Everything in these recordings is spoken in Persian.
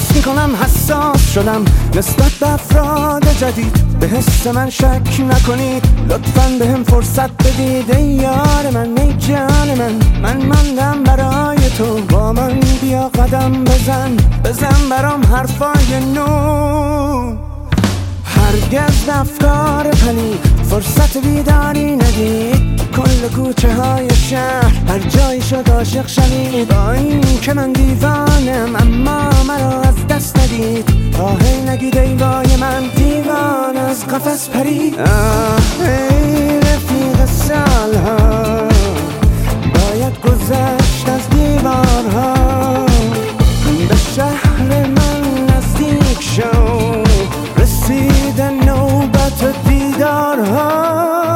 حس میکنم حساس شدم نسبت به افراد جدید، به حس من شک نکنید، لطفاً به هم فرصت بدید. ای یار من، ای جان من ماندم برای تو، با من بیا قدم بزن برام حرفای نو. هرگز افکار پلید فرصت بیداری ندید، کل کوچه های شهر هر جایی شد عاشق شوید. با این که من دیوانم اما مرا از دست ندید، آهی نگید ای وای من دیوان از قفس پرید. ای رفیق سالها باید گذشت از دیوارها، به شهر من نزدیک شو، رسیده نوبت دیدارها.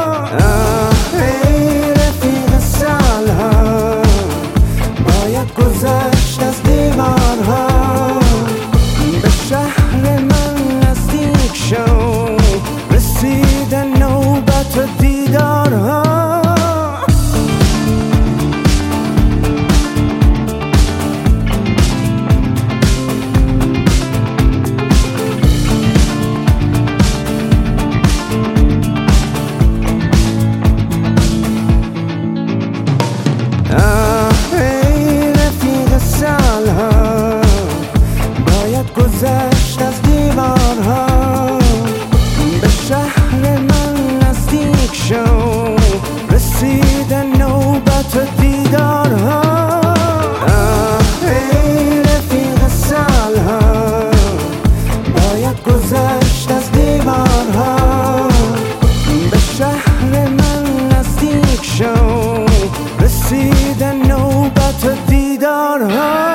ای رفیق سالها باید گذشت از دیوارها، به شهر من نزدیک شو، رسیده نوبت دیدارها. ای رفیق سالها باید گذشت از دیوارها، به شهر من نزدیک شو، رسیده نوبت دیدارها. ای رفیق سالها باید گذشت از دیوارها، به شهر من نزدیک شو، رسیده نوبت دیدارها.